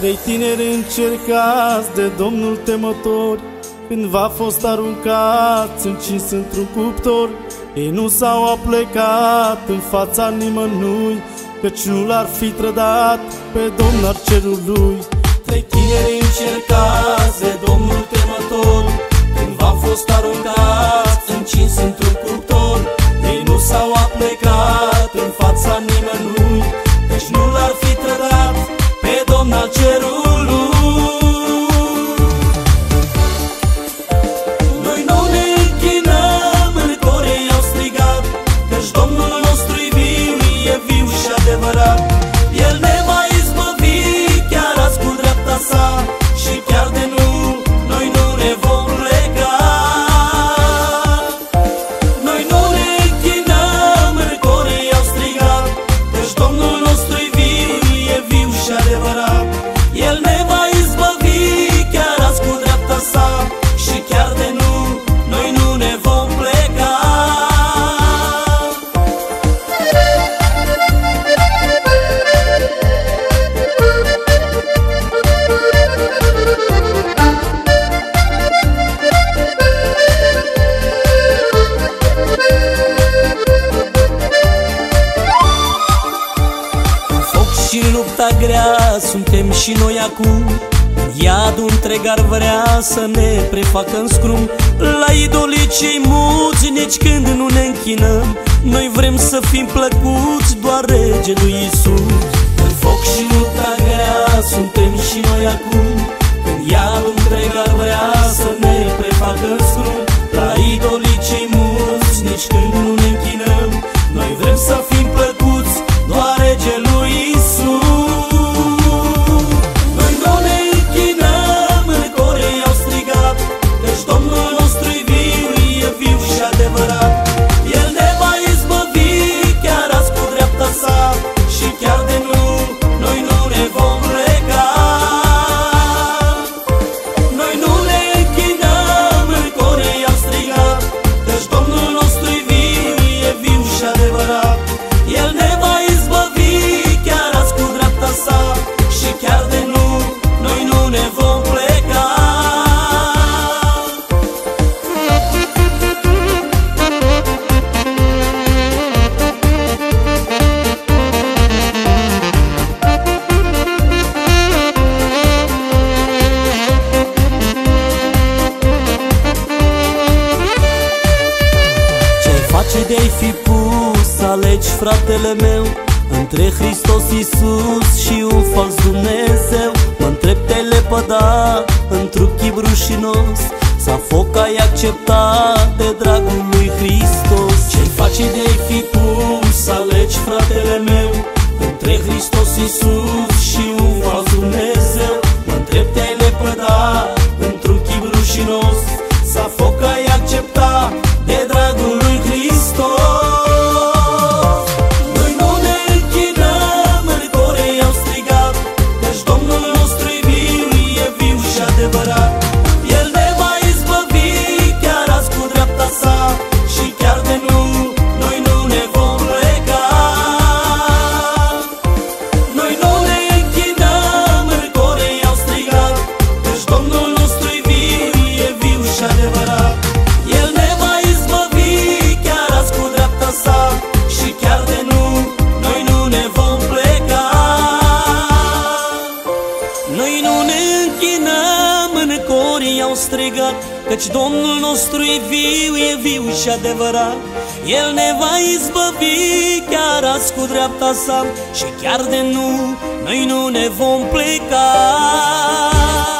Trei tineri încercați de Domnul temători, cândva a fost aruncați, încins într-un cuptor. Ei nu s-au aplecat în fața nimănui, căci nu l-ar fi trădat pe Domnul al cerului. Trei tineri încercați de Domnul temători, cândva a fost aruncați, încins într-un cuptor. Ei nu s-au aplecat în fața nimănui, căci nu l-ar fi trădat pe Domnul al cerului. Noi nu ne închinăm, în cor ei au strigat, căci Domnul nostru e viu, e viu și adevărat. El ne va izbăvi, chiar azi cu dreapta sa, și chiar de nu, noi nu ne vom pleca. Noi nu ne închinăm, în cor ei au strigat, căci Domnul nostru e viu și adevărat. El ne va izbăvi, chiar azi cu dreapta sa, și chiar de nu, noi nu ne vom pleca. Și lupta grea suntem și noi acum, iadul întreg ar vrea să ne prefacă în scrum. La idolii cei muți nici când nu ne închinăm, noi vrem să fim plăcuți doar regelui Iisus. În foc și lupta grea suntem și noi acum, când iadul întreg ar vrea să ne prefacă în scrum. La idolii cei muți nici când nu ne închinăm, noi vrem să fim plăcuți doar regelui Iisus. De-ai fi pus să alegi, fratele meu, între Hristos Iisus și un fals Dumnezeu? Mă întreb, te-ai lepăda într-un chip rușinos, sau foc ai acceptat de dragul lui Hristos? Ce-ai face de-ai fi pus să alegi, fratele meu, între Hristos Iisus și un fals Dumnezeu? Mă întreb, te-ai lepăda într-un chip rușinos, sau foc ai acceptat de dragul lui Hristos? Noi nu ne închinăm, în cor ei au strigat, căci Domnul nostru e viu și adevărat. El ne va izbăvi, chiar azi cu dreapta sa, și chiar de nu, noi nu ne vom pleca. Noi nu ne închinăm, în cor ei au strigat, căci Domnul nostru e viu și adevărat. El ne va izbăvi, chiar azi cu dreapta sa, și chiar de nu, noi nu ne vom pleca. Noi nu ne închinăm, în cor ei au strigat, căci Domnul nostru e viu și adevărat. El ne va izbăvi, chiar azi cu dreapta sa, și chiar de nu, noi nu ne vom pleca.